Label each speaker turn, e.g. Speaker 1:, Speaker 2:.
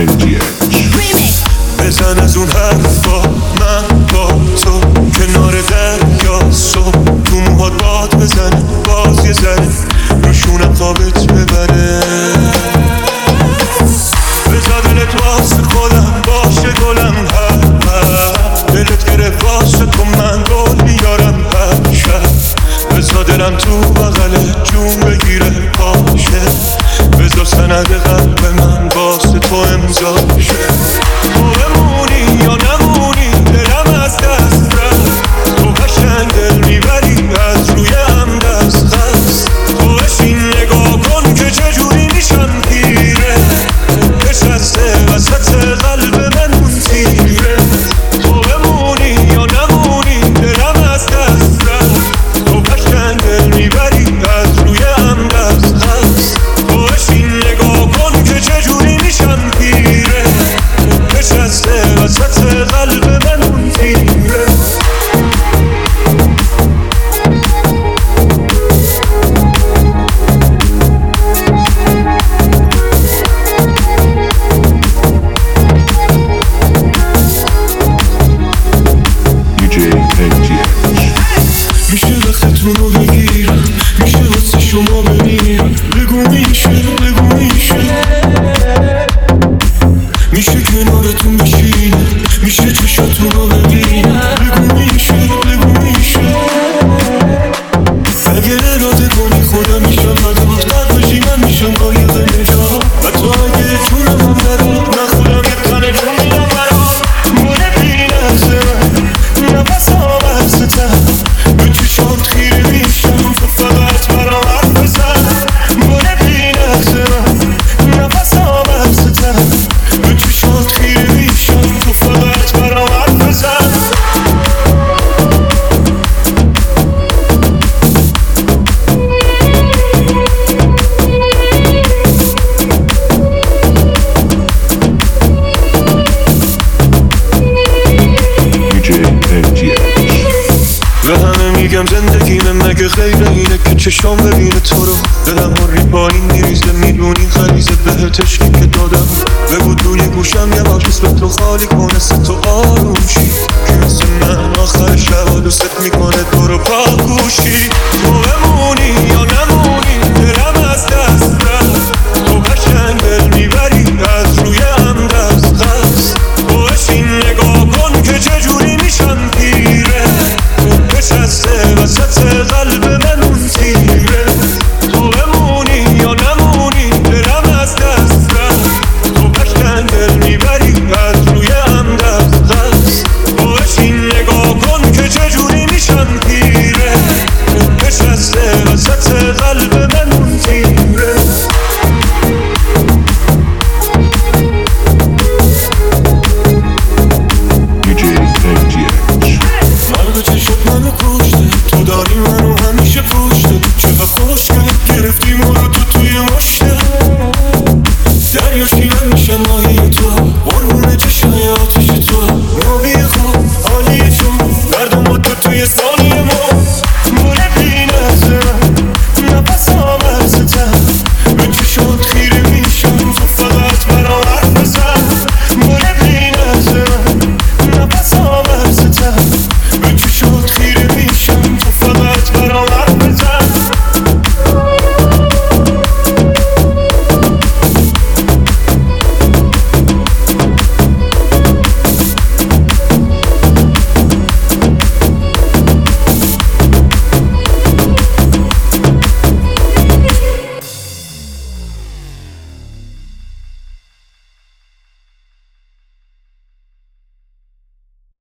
Speaker 1: NGH.
Speaker 2: بزن از اون حرفا من با تو کنار دریا صبح تو موهات باد بزنه باز یه ذره روشونم خوابت ببره بذار دلت واسه خودم باشه گلم هر دلت گرفت واسه تو من گل میارم هر شب بذار دلم تو بغلت جون بگیره باشه بذار سند قلب من واسه تو امضا شه تو بمونی یا نمونی دلم از دست رفت تو قشنگ دل میبری از روی هم دست خست تو بشین نگاه کن که چجوری میشم پیره نشسته وسط قلب من اون تیره تو بمونی یا نمونی دلم از دست رفت تو قشنگ دل میبری از روی هم دست خست تو بشین نگاه کن که چجوری میشم پیره نشسته وسط قلب من اون تیره میشه وقتتون رو بگیرم میشه واسه شما بمیرم بگو میشه بگو میشه میشه کنارتون بشینم میشه چشاتون رو ببینم بگو میشه بگو میشه اگه اراده کنی خودم میشم مدار در باشی من میشم قایق نجات حتی اگه جونم هم نرم من خودم یه تنه جون میدم برات مونه بی لحظه من نفسم از ستم به چشات خیره میشم تو فقط برام حرف بزن مونه بی لحظه من نفسم از ستم به چشات خیره میشم تو فقط برام حرف بزن به همه میگم زندگیمه مگه غیر اینه که چشام ببینه تو رو دلم هری پایین میریزه میدونی خریزه بهت عشقی که دادم بگو توی گوشم یه بار اسم تو خالی کنه تو آروم شی که مثل من آخر شب دوست میکنه تو رو پاکوشی تو